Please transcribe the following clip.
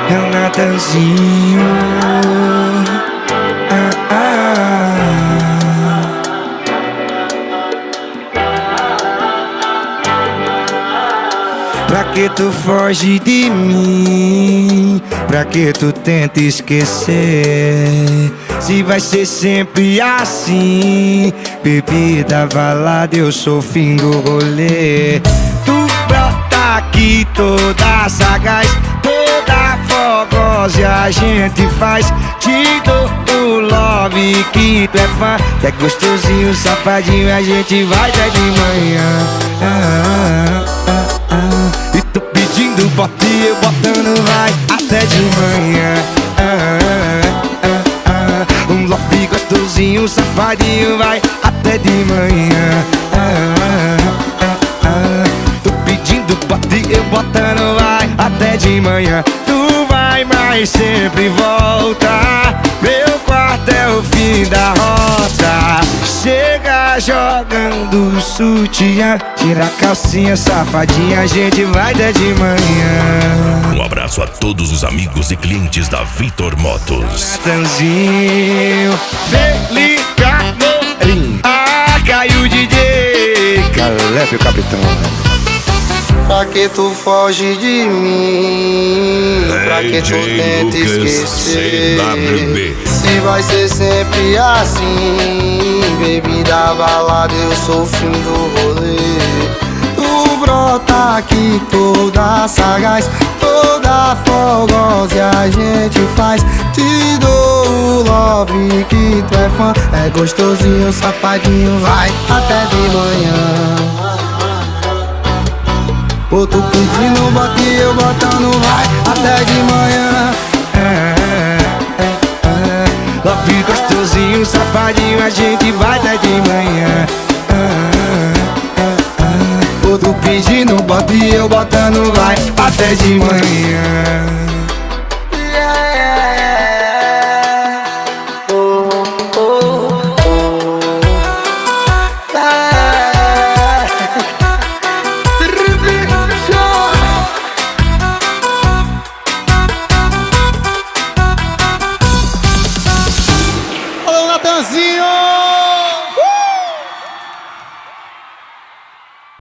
é o Natanzinho. Pra que tu foge de mim? Pra que tu tenta esquecer? Se vai ser sempre assim. Bebida, balada, eu sou o fim do rolê. Tu brota aqui toda sagaz, toda fogosa e a gente faz. Te dou o love que tu é fã. É gostosinho, safadinho, a gente vai até de manhã. E tô pedindo bota e eu botando vai até de manhã. Um love gostosinho, safadinho, vai até de manhã. Tô pedindo bota e eu botando vai até de manhã. Tu vai, mas sempre volta. Meu quarto é o fim da rota. Chega jogando sutiã, tira a calcinha, safadinha, a gente vai até de manhã. Um abraço a todos os amigos e clientes da Vitor Motos. Natanzinho, Felipe Amorim, caiu o DJ Caleb, o capitão. Pra que tu foge de mim? Pra que tu tenta esquecer? Se vai ser sempre assim. Bebida, balada, eu sou o fim do rolê. Tu brota aqui toda sagaz, toda fogosa e a gente faz. Te dou o love que tu é fã. É gostosinho, safadinho, vai até de manhã. Ô, tu pedindo bota e eu botando vai até de manhã. Love gostosinho, safadinho, a gente vai até de manhã. Ô, tu pedindo bota e eu botando vai até de manhã.